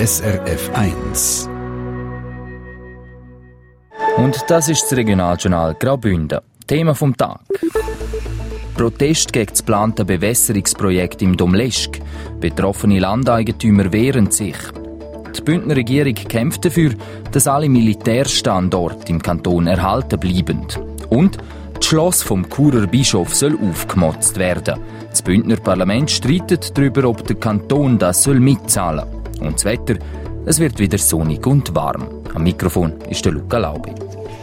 SRF 1. Und das ist das Regionaljournal Graubünden. Thema vom Tag. Protest gegen das geplante Bewässerungsprojekt im Domleschg. Betroffene Landeigentümer wehren sich. Die Bündner Regierung kämpft dafür, dass alle Militärstandorte im Kanton erhalten bleiben. Und das Schloss vom Churer Bischof soll aufgemotzt werden. Das Bündner Parlament streitet darüber, ob der Kanton das mitzahlen soll. Und das Wetter, es wird wieder sonnig und warm. Am Mikrofon ist der Luca Laubi.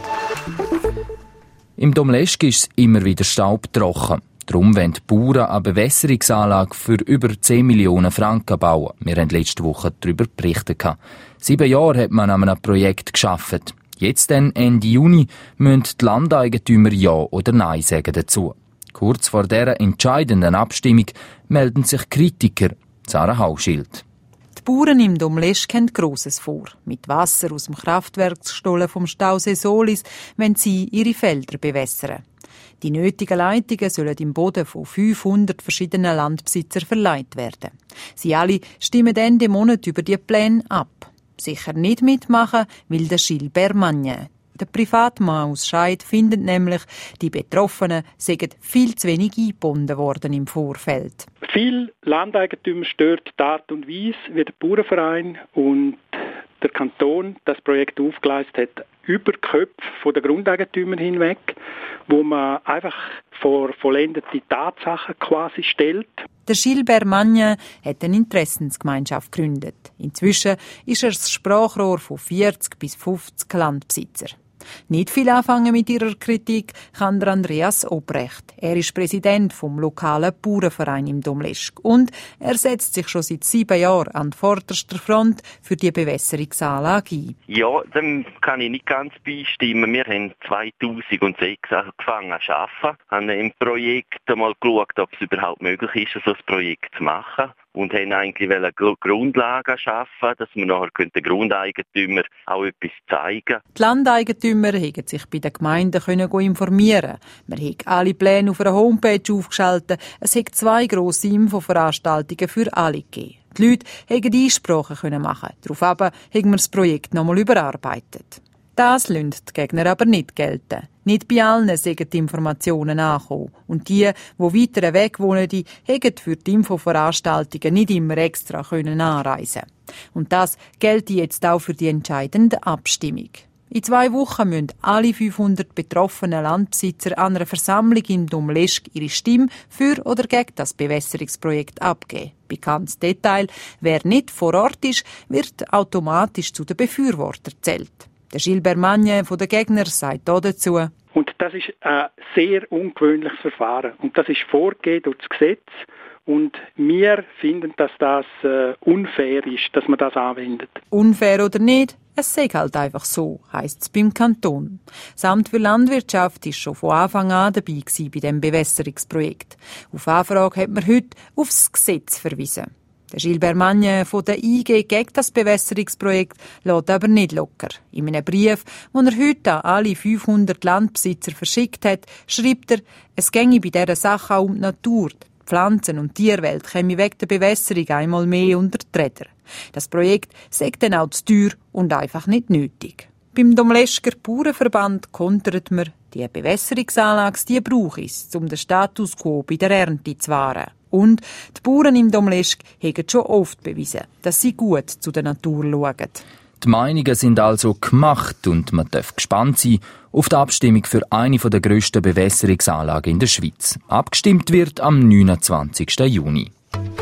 Im Domleschg ist es immer wieder staubtrocken. Darum wollen die Bauern eine Bewässerungsanlage für über 10 Millionen Franken bauen. Wir haben letzte Woche darüber berichtet. 7 Jahre hat man an einem Projekt gearbeitet. Jetzt dann, Ende Juni, müssen die Landeigentümer Ja oder Nein sagen dazu. Kurz vor dieser entscheidenden Abstimmung melden sich Kritiker. Sarah Hauschild. Die Bauern im Domleschg haben Grosses vor. Mit Wasser aus dem Kraftwerksstollen vom Stausee Solis wollen sie ihre Felder bewässern. Die nötigen Leitungen sollen im Boden von 500 verschiedenen Landbesitzern verleiht werden. Sie alle stimmen Ende Monat über die Pläne ab. Sicher nicht mitmachen will der Gilbert Magnin. Der Privatmann aus Scheid findet nämlich, die Betroffenen seien viel zu wenig eingebunden worden im Vorfeld. Viele Landeigentümer stört die Art und Weise, wie der Bauernverein und der Kanton das Projekt aufgeleistet hat, über die Köpfe der Grundeigentümer hinweg, wo man einfach vor vollendete Tatsachen quasi stellt. Der Gilbert Magnin hat eine Interessensgemeinschaft gegründet. Inzwischen ist er das Sprachrohr von 40 bis 50 Landbesitzern. Nicht viel anfangen mit ihrer Kritik kann der Andreas Obrecht. Er ist Präsident vom lokalen Bauernverein im Domleschg und er setzt sich schon seit 7 Jahren an vorderster Front für die Bewässerungsanlage ein. Ja, dem kann ich nicht ganz beistimmen. Wir haben 2006 angefangen zu arbeiten, haben im Projekt mal geschaut, ob es überhaupt möglich ist, so ein Projekt zu machen. Und haben eigentlich eine Grundlage schaffen, dass wir nachher den Grundeigentümern auch etwas zeigen können. Die Landeigentümer haben sich bei den Gemeinden informieren. Man hat alle Pläne auf einer Homepage aufgeschaltet. Es hat 2 grosse Infoveranstaltungen für alle gegeben. Die Leute konnten Einsprachen machen. Daraufhin haben wir das Projekt nochmal überarbeitet. Das lassen die Gegner aber nicht gelten. Nicht bei allen sind die Informationen angekommen. Und die weiter weg wohnen, haben für die Infoveranstaltungen nicht immer extra anreisen können. Und das gilt jetzt auch für die entscheidende Abstimmung. In 2 Wochen müssen alle 500 betroffenen Landbesitzer an einer Versammlung im Domleschg ihre Stimme für oder gegen das Bewässerungsprojekt abgeben. Bekanntes Detail: Wer nicht vor Ort ist, wird automatisch zu den Befürwortern gezählt. Der Gilbert Magnin von den Gegnern sagt dazu: Und das ist ein sehr ungewöhnliches Verfahren. Und das ist vorgegeben durch das Gesetz. Und wir finden, dass das unfair ist, dass man das anwendet. Unfair oder nicht, es sei halt einfach so, heisst es beim Kanton. Das Amt für Landwirtschaft war schon von Anfang an dabei bei diesem Bewässerungsprojekt. Auf Anfrage hat man heute aufs Gesetz verwiesen. Der Gilbert Magnin von der IG gegen das Bewässerungsprojekt lässt aber nicht locker. In einem Brief, den er heute an alle 500 Landbesitzer verschickt hat, schreibt er, es ginge bei dieser Sache auch um die Natur. Die Pflanzen- und Tierwelt käme wegen der Bewässerung einmal mehr unter die Räder. Das Projekt sei dann auch zu teuer und einfach nicht nötig. Beim Domleschger Bauernverband kontert man, die Bewässerungsanlage, die brauche es, um den Status quo bei der Ernte zu wahren. Und die Bauern im Domleschg haben schon oft bewiesen, dass sie gut zu der Natur schauen. Die Meinungen sind also gemacht und man darf gespannt sein auf die Abstimmung für eine der grössten Bewässerungsanlagen in der Schweiz. Abgestimmt wird am 29. Juni.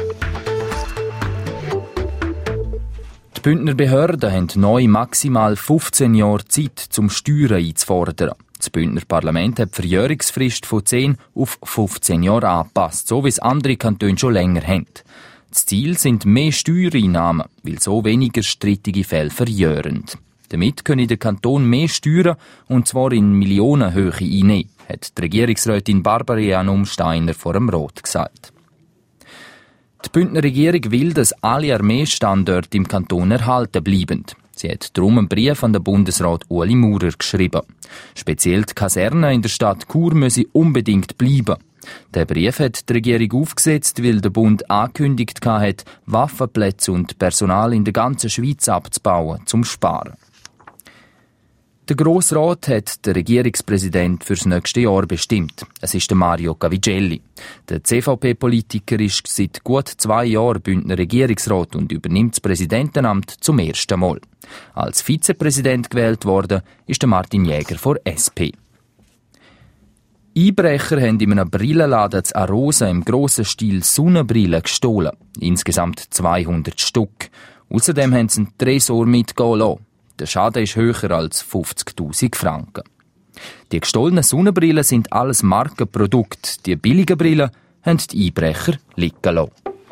Die Bündner Behörden haben neu maximal 15 Jahre Zeit, zum Steuern einzufordern. Das Bündner Parlament hat die Verjährungsfrist von 10 auf 15 Jahre angepasst, so wie es andere Kantone schon länger haben. Das Ziel sind mehr Steuereinnahmen, weil so weniger strittige Fälle verjähren. Damit können der Kanton mehr Steuern, und zwar in Millionenhöhe, einnehmen, hat die Regierungsrätin Barbara Janum-Steiner vor dem Rot gesagt. Die Bündner Regierung will, dass alle Armeestandorte im Kanton erhalten bleiben. Sie hat darum einen Brief an den Bundesrat Ueli Maurer geschrieben. Speziell die Kaserne in der Stadt Chur müsse unbedingt bleiben. Der Brief hat die Regierung aufgesetzt, weil der Bund angekündigt hat, Waffenplätze und Personal in der ganzen Schweiz abzubauen, zum Sparen. Der Grossrat hat den Regierungspräsident fürs nächste Jahr bestimmt. Es ist der Mario Cavigelli. Der CVP-Politiker ist seit gut 2 Jahren Bündner Regierungsrat und übernimmt das Präsidentenamt zum ersten Mal. Als Vizepräsident gewählt worden ist der Martin Jäger von SP. Einbrecher haben in einem Brillenladen in Arosa im grossen Stil Sonnenbrillen gestohlen. Insgesamt 200 Stück. Außerdem haben sie einen Tresor mitgehen lassen. Der Schaden ist höher als 50'000 Franken. Die gestohlenen Sonnenbrillen sind alles Markenprodukte. Die billigen Brillen haben die Einbrecher liegen lassen.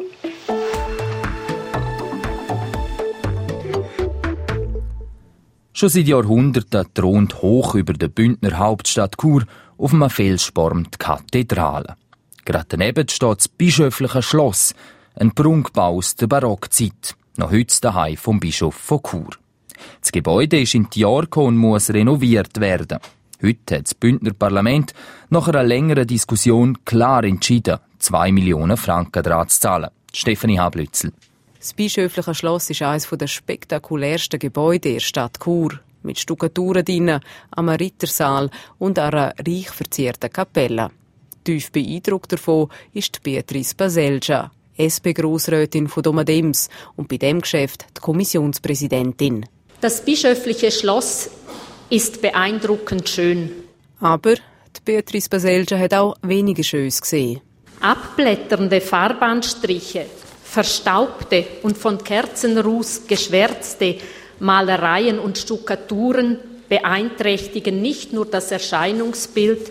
Schon seit Jahrhunderten thront hoch über der Bündner Hauptstadt Chur auf einem Felssporn die Kathedrale. Gerade daneben steht das bischöfliche Schloss, ein Prunkbau aus der Barockzeit, noch heute daheim vom Bischof von Chur. Das Gebäude ist in die Jahre gekommen und muss renoviert werden. Heute hat das Bündner Parlament nach einer längeren Diskussion klar entschieden, 2 Millionen Franken daran zu zahlen. Stefanie Hablützel. Das bischöfliche Schloss ist eines der spektakulärsten Gebäude der Stadt Chur. Mit Stuckaturen drinnen, einem Rittersaal und einer reich verzierten Kapelle. Tief beeindruckt davon ist Beatrice Baselgia, SP-Grossrätin von Domadems und bei dem Geschäft die Kommissionspräsidentin. Das bischöfliche Schloss ist beeindruckend schön. Aber die Beatrice Baselgia hat auch weniger Schönes gesehen. Abblätternde Farbanstriche, verstaubte und von Kerzenruß geschwärzte Malereien und Stuckaturen beeinträchtigen nicht nur das Erscheinungsbild,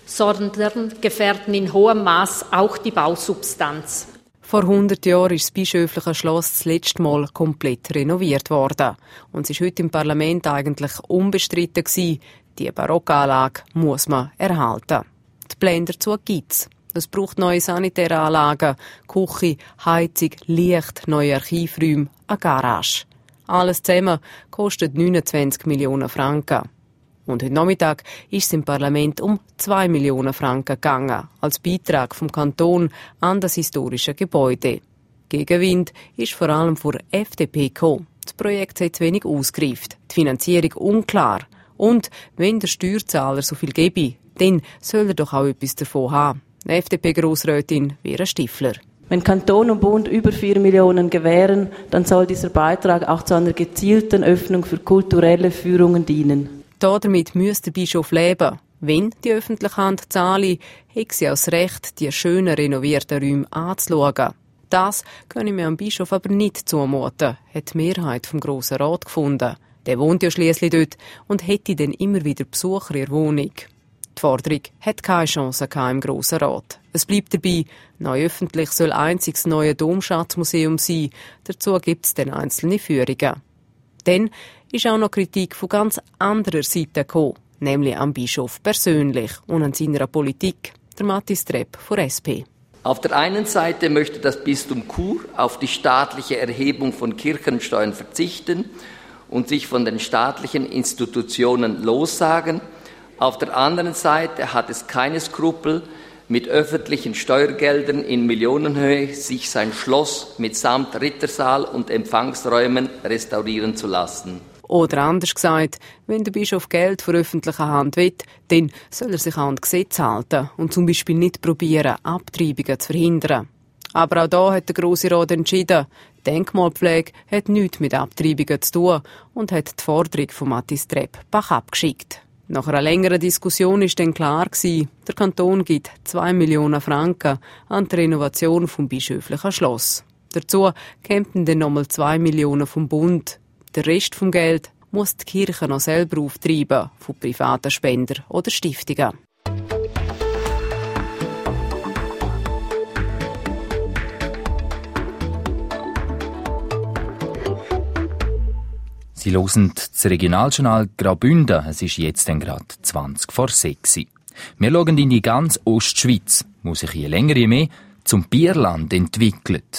sondern gefährden in hohem Maß auch die Bausubstanz. Vor 100 Jahren ist das bischöfliche Schloss das letzte Mal komplett renoviert worden. Und es ist heute im Parlament eigentlich unbestritten gewesen, die Barockanlage muss man erhalten. Die Pläne dazu gibt's. Es braucht neue sanitäre Anlagen, Küche, Heizung, Licht, neue Archivräume, eine Garage. Alles zusammen kostet 29 Millionen Franken. Und heute Nachmittag ist es im Parlament um 2 Millionen Franken gegangen, als Beitrag vom Kanton an das historische Gebäude. Gegenwind ist vor allem von der FDP gekommen. Das Projekt hat zu wenig ausgereift, die Finanzierung unklar. Und wenn der Steuerzahler so viel gebe, dann soll er doch auch etwas davon haben. FDP-Grossrätin Vera Stifler. Wenn Kanton und Bund über 4 Millionen gewähren, dann soll dieser Beitrag auch zu einer gezielten Öffnung für kulturelle Führungen dienen. Damit müsste der Bischof leben. Wenn die öffentliche Hand zahle, hat sie auch das Recht, die schönen renovierten Räume anzuschauen. Das können wir am Bischof aber nicht zumuten, hat die Mehrheit vom Grossen Rat gefunden. Der wohnt ja schliesslich dort und hätte dann immer wieder Besucher in der Wohnung. Die Forderung hat keine Chance im Grossen Rat. Es bleibt dabei, neu öffentlich soll einzig das neue Domschatzmuseum sein. Dazu gibt es dann einzelne Führungen. Dann ist auch noch Kritik von ganz anderer Seite gekommen, nämlich am Bischof persönlich und an seiner Politik. Der Matthias Trepp von SP. Auf der einen Seite möchte das Bistum Chur auf die staatliche Erhebung von Kirchensteuern verzichten und sich von den staatlichen Institutionen lossagen. Auf der anderen Seite hat es keine Skrupel, mit öffentlichen Steuergeldern in Millionenhöhe sich sein Schloss mitsamt Rittersaal und Empfangsräumen restaurieren zu lassen. Oder anders gesagt, wenn der Bischof Geld von öffentlicher Hand will, dann soll er sich an das Gesetz halten und zum Beispiel nicht probieren, Abtreibungen zu verhindern. Aber auch da hat der Grosse Rat entschieden, Denkmalpflege hat nichts mit Abtreibungen zu tun und hat die Forderung von Matthias Trepp bachab geschickt. Nach einer längeren Diskussion ist dann klar gewesen, der Kanton gibt 2 Millionen Franken an die Renovation vom bischöflichen Schloss. Dazu kämen dann nochmal 2 Millionen vom Bund. Der Rest vom Geld muss die Kirche noch selber auftreiben, von privaten Spendern oder Stiftungen. Sie hören das Regionaljournal Graubünden. Es ist jetzt gerade 20 vor 6. Wir schauen in die ganze Ostschweiz, wo sich je länger je mehr zum Bierland entwickelt.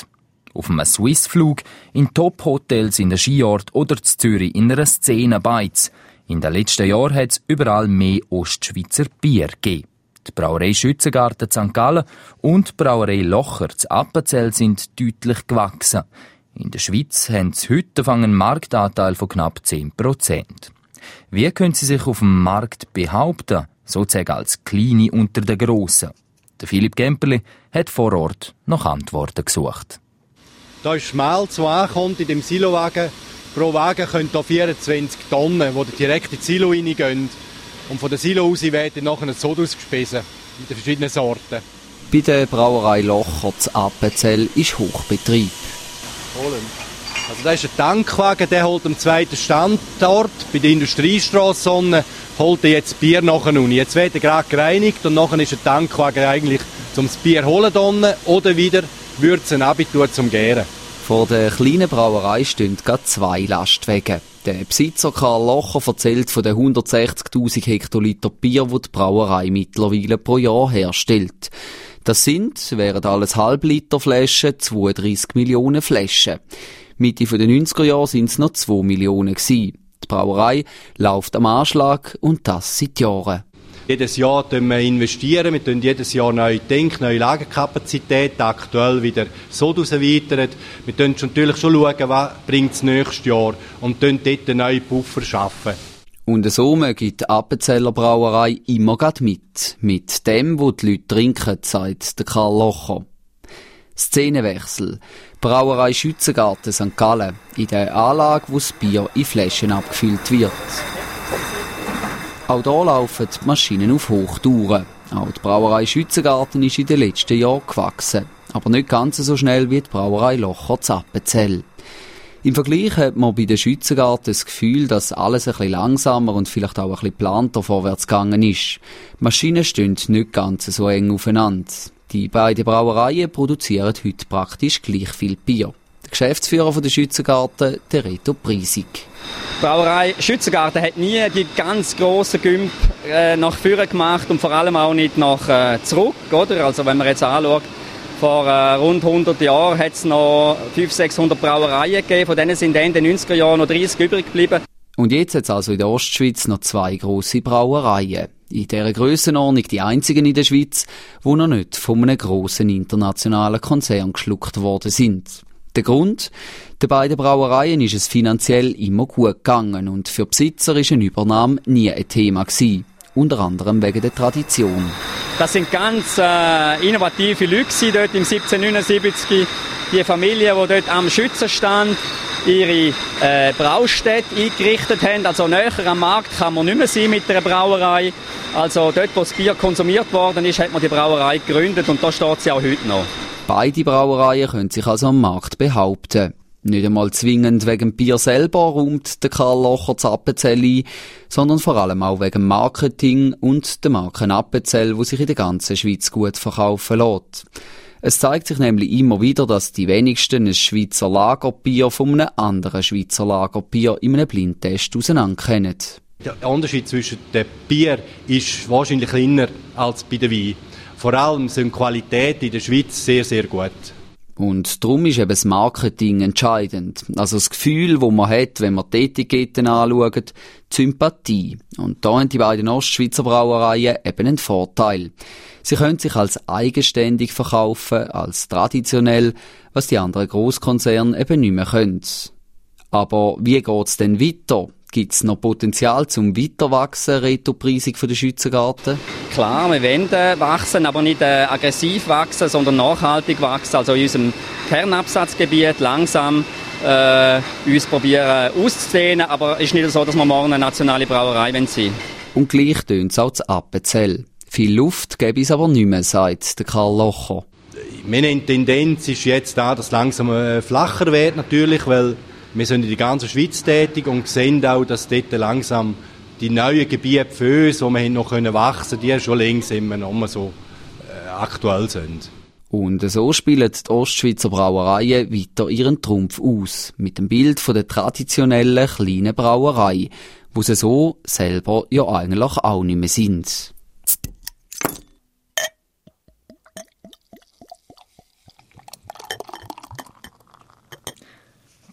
Auf einem Swissflug, in Top-Hotels in den Skiort oder in Zürich in einer Szene beiz. In den letzten Jahren hat es überall mehr Ostschweizer Bier gegeben. Die Brauerei Schützengarten St. Gallen und die Brauerei Locher zu Appenzell sind deutlich gewachsen. In der Schweiz haben sie heute einen Marktanteil von knapp 10%. Wie können sie sich auf dem Markt behaupten, sozusagen als Kleine unter den Grossen? Der Philipp Gemperli hat vor Ort nach Antworten gesucht. Da ist Schmalz, das ankommt in dem Silowagen. Pro Wagen können hier 24 Tonnen, die direkt ins Silo reingehen. Und von der Silo aus werden nachher so ausgespeisen mit den verschiedenen Sorten. Bei der Brauerei Locher zu Appenzell ist Hochbetrieb. Also das ist ein Tankwagen, der holt am zweiten Standort bei der Industriestrasse holt er jetzt Bier nachher unten. Jetzt wird er gerade gereinigt und nachher ist ein Tankwagen eigentlich zum Bier holen donne oder wieder würzen abtun zum Gären. Vor der kleinen Brauerei stehen gerade 2 Lastwagen. Der Besitzer Karl Locher erzählt von den 160.000 Hektoliter Bier, die die Brauerei mittlerweile pro Jahr herstellt. Das sind, während alles Halbliterflaschen, 32 Millionen Flaschen. Mitte der 90er Jahre sind es noch 2 Millionen gewesen. Die Brauerei läuft am Anschlag und das seit Jahren. Jedes Jahr investieren wir jedes Jahr neue neue Lagerkapazitäten, aktuell wieder so erweitert. Wir schauen natürlich schon, was bringt das nächste Jahr und dort einen neuen Puffer schaffen. Und so möge die Appenzeller Brauerei immer grad mit dem, wo die Leute trinken, sagt der Karl Locher. Szenenwechsel. Brauerei Schützengarten St. Gallen. In der Anlage, wo das Bier in Flaschen abgefüllt wird. Auch hier laufen die Maschinen auf Hochtouren. Auch die Brauerei Schützengarten ist in den letzten Jahren gewachsen. Aber nicht ganz so schnell wie die Brauerei Locher zu Appenzell. Im Vergleich hat man bei den Schützengarten das Gefühl, dass alles ein bisschen langsamer und vielleicht auch ein bisschen geplanter vorwärts gegangen ist. Die Maschinen stehen nicht ganz so eng aufeinander. Die beiden Brauereien produzieren heute praktisch gleich viel Bier. Der Geschäftsführer von der Schützengarten, der Reto Priesig. Die Brauerei Schützengarten hat nie die ganz grossen Gümp nach vorne gemacht und vor allem auch nicht nach zurück, oder? Also wenn man jetzt anschaut, vor rund 100 Jahren hat es noch 500-600 Brauereien gegeben, von denen sind in den 90er Jahren noch 30 übrig geblieben. Und jetzt hat es also in der Ostschweiz noch 2 grosse Brauereien. In dieser Grössenordnung die einzigen in der Schweiz, die noch nicht von einem grossen internationalen Konzern geschluckt worden sind. Der Grund? Den beiden Brauereien ist es finanziell immer gut gegangen und für Besitzer ist eine Übernahme nie ein Thema gewesen. Unter anderem wegen der Tradition. Das sind ganz innovative Leute dort im 1779. Die Familie, die dort am Schützenstand ihre Braustätte eingerichtet haben. Also näher am Markt kann man nicht mehr sein mit der Brauerei. Also dort, wo das Bier konsumiert worden ist, hat man die Brauerei gegründet und da steht sie auch heute noch. Beide Brauereien können sich also am Markt behaupten. Nicht einmal zwingend wegen dem Bier selber räumt der Karl Locher zu Appenzell ein, sondern vor allem auch wegen Marketing und der Marken Appenzell, die sich in der ganzen Schweiz gut verkaufen lässt. Es zeigt sich nämlich immer wieder, dass die wenigsten ein Schweizer Lagerbier von einem anderen Schweizer Lagerbier in einem Blindtest auseinanderkennen. Der Unterschied zwischen dem Bier ist wahrscheinlich kleiner als bei dem Wein. Vor allem sind die Qualität in der Schweiz sehr, sehr gut. Und darum ist eben das Marketing entscheidend. Also das Gefühl, das man hat, wenn man die Etiketten anschaut, die Sympathie. Und da haben die beiden Ostschweizer Brauereien eben einen Vorteil. Sie können sich als eigenständig verkaufen, als traditionell, was die anderen Grosskonzerne eben nicht mehr können. Aber wie geht's denn weiter? Gibt's noch Potenzial zum Weiterwachsen, Reto-Preisig von der Schützengarten? Klar, wir wollen wachsen, aber nicht aggressiv wachsen, sondern nachhaltig wachsen. Also in unserem Kernabsatzgebiet langsam uns probieren auszudehnen, aber es ist nicht so, dass wir morgen eine nationale Brauerei sein wollen. Und gleich tönt es auch zu Appenzell. Viel Luft gäbe es aber nicht mehr, sagt der Karl Locher. Meine Tendenz ist jetzt da, dass es langsam flacher wird natürlich, weil wir sind in der ganzen Schweiz tätig und sehen auch, dass dort langsam die neuen Gebiete für uns, wo wir noch wachsen können, die schon längst immer noch mal so aktuell sind. Und so spielen die Ostschweizer Brauereien weiter ihren Trumpf aus, mit dem Bild von der traditionellen kleinen Brauerei, wo sie so selber ja eigentlich auch nicht mehr sind.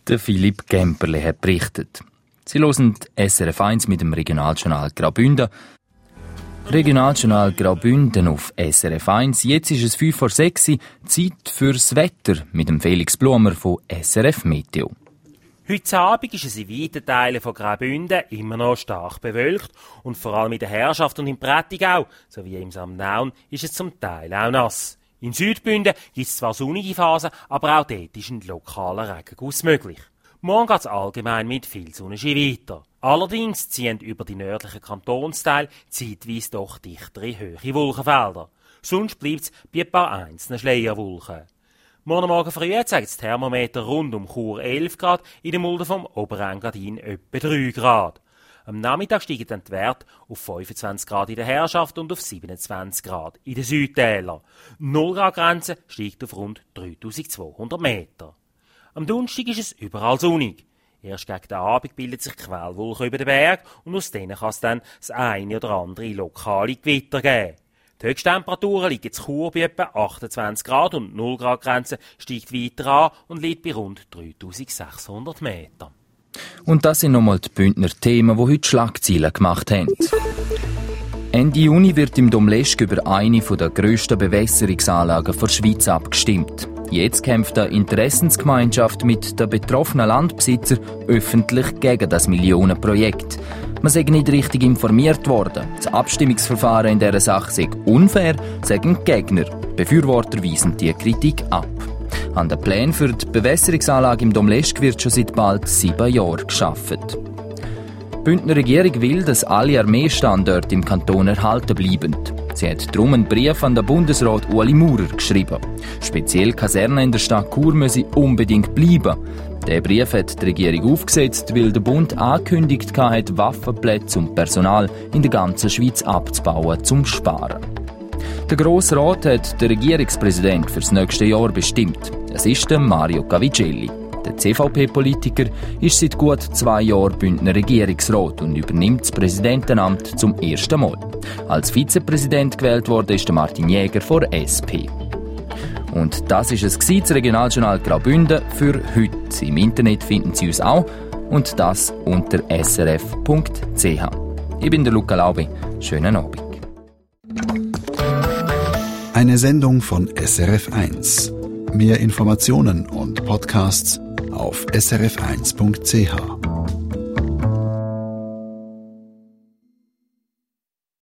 Der Philipp Gemperle hat berichtet. Sie hören SRF 1 mit dem Regionaljournal Graubünden. Regionaljournal Graubünden auf SRF 1. Jetzt ist es 5:06 Uhr, Zeit fürs Wetter mit dem Felix Blumer von SRF Meteo. Heute Abend ist es in weiten Teilen von Graubünden immer noch stark bewölkt und vor allem in der Herrschaft und im Prättigau sowie im Samnaun ist es zum Teil auch nass. In Südbünden gibt es zwar sonnige Phasen, aber auch dort ist ein lokaler Regenguss möglich. Morgen geht es allgemein mit viel Sonnenschein weiter. Allerdings ziehen über die nördlichen Kantonsteile zeitweise doch dichtere, hohe Wolkenfelder. Sonst bleibt es bei ein paar einzelnen Schleierwolken. Morgen früh zeigt das Thermometer rund um Chur 11 Grad, in der Mulde vom Oberengadin etwa 3 Grad. Am Nachmittag steigen dann die Werte auf 25 Grad in der Herrschaft und auf 27 Grad in den Südtälern. 0 Grad Grenze steigt auf rund 3200 Meter. Am Donnerstag ist es überall sonnig. Erst gegen den Abend bildet sich Quellwolken über den Berg und aus denen kann es dann das eine oder andere lokale Gewitter geben. Die Höchsttemperaturen liegen in Chur bei etwa 28 Grad und 0 Grad Grenze steigt weiter an und liegt bei rund 3600 Meter. Und das sind nochmal die Bündner Themen, die heute Schlagzeilen gemacht haben. Ende Juni wird im Domleschg über eine der grössten Bewässerungsanlagen der Schweiz abgestimmt. Jetzt kämpft eine Interessensgemeinschaft mit den betroffenen Landbesitzern öffentlich gegen das Millionenprojekt. Man sei nicht richtig informiert worden. Das Abstimmungsverfahren in dieser Sache sei unfair, sagen die Gegner. Befürworter weisen die Kritik ab. An den Plänen für die Bewässerungsanlage im Domleschg wird schon seit bald 7 Jahren gearbeitet. Die Bündner Regierung will, dass alle Armeestandorte im Kanton erhalten bleiben. Sie hat darum einen Brief an den Bundesrat Ueli Maurer geschrieben. Speziell Kasernen in der Stadt Chur müssen unbedingt bleiben. Der Brief hat die Regierung aufgesetzt, weil der Bund angekündigt hat, Waffenplätze und Personal in der ganzen Schweiz abzubauen, zum Sparen. Der Grosse Rat hat den Regierungspräsident für das nächste Jahr bestimmt. Es ist der Mario Cavicelli. Der CVP-Politiker ist seit gut 2 Jahren Bündner Regierungsrat und übernimmt das Präsidentenamt zum ersten Mal. Als Vizepräsident gewählt wurde ist der Martin Jäger von SP. Und das ist es das Regionaljournal Graubünden für heute. Im Internet finden Sie uns auch und das unter srf.ch. Ich bin der Luca Laubi. Schönen Abend. Eine Sendung von SRF 1. Mehr Informationen und Podcasts auf srf1.ch.